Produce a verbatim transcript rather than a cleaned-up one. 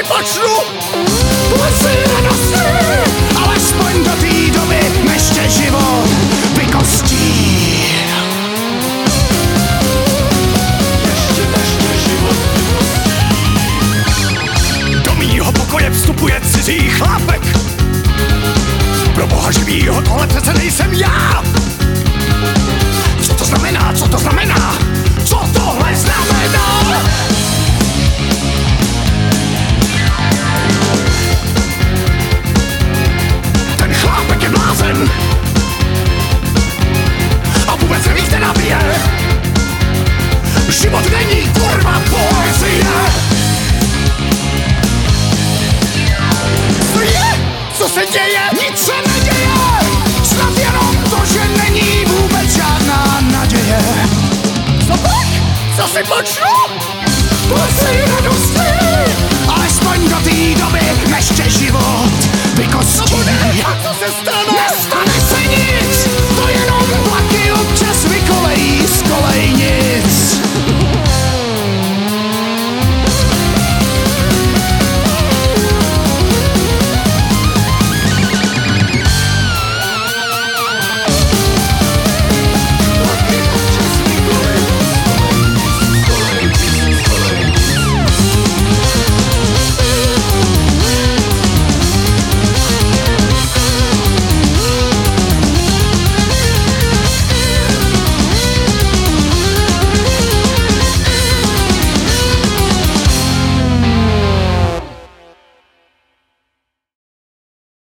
počnu pusy radosti, alespoň do té doby, než tě život vykostí. Ještě než tě život vykostí. Do mýho pokoje vstupuje cizí chlápek. Pro boha živýho, tohle přece nejsem já. Co to znamená, co to znamená? Co tohle znamená? Ten chlápek je blázen a vůbec neví, kde nabije. Život není kurva poezie. Co je? Co se děje? Nic se neděje. Snad jenom to, že není vůbec žádná naděje. Co pak? Co si počnu? Pusy radosti, alespoň do té doby, než tě život vykostí. Co bude? A co se stane? Nestane se